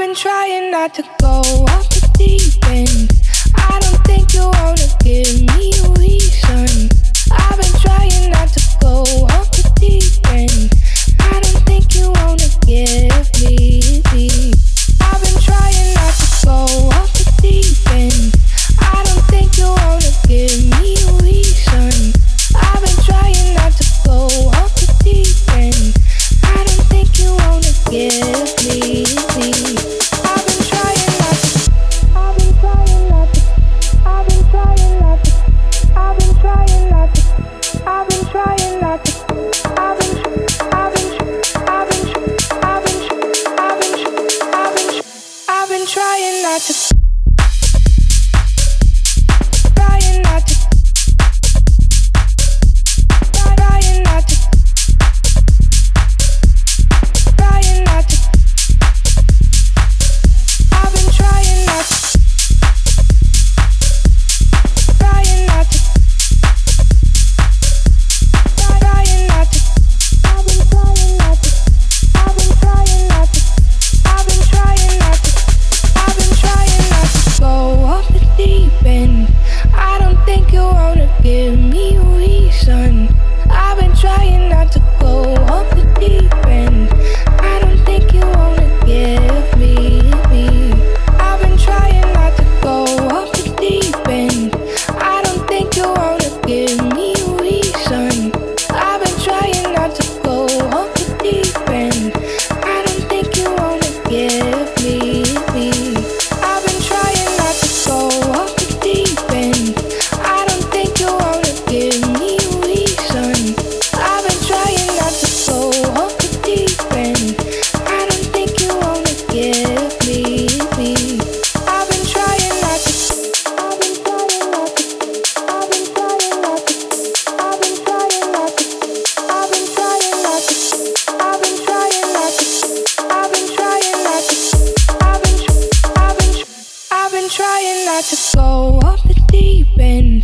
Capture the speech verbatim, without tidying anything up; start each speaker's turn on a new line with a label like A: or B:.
A: been trying not to go off the deep end. I don't think you wanna give me a reason. I've been trying not to go off the deep end. I don't think you wanna give me. I've been trying not to go off the deep end. I don't think you wanna give me a reason. I've been trying not to go off the deep end. I don't think you wanna give me. I've been trying not to. I've been trying not to. I've been trying not to. I've been trying not to. I've been trying not to. I've been. I've been. I've been. I've been. I've been. I've been. I've been trying not to. Trying not to. Trying not to. Trying not to. I've been trying not to. Trying not to. Trying not to. I've been trying not to. I've been trying not to. I've been trying not to. I've been trying not to go off the deep end. I don't think you wanna give me a reason. I've been trying not to go off the deep end. I don't think you wanna give me. I've been trying not to go off the deep end. I don't think you wanna give me a reason. I've been trying not to go off the deep end. I don't think you wanna give me. I've been trying not to go off the deep end. I don't think you wanna give me a reason. I've been trying not to go off the deep end. I don't think you wanna give me. I've been trying not to. I've been trying not to. I've been trying not to. I've been trying not to. I've been trying not to. I've been trying not to. I've been trying not to. I've been. I've been. I've been trying not to go off the deep end.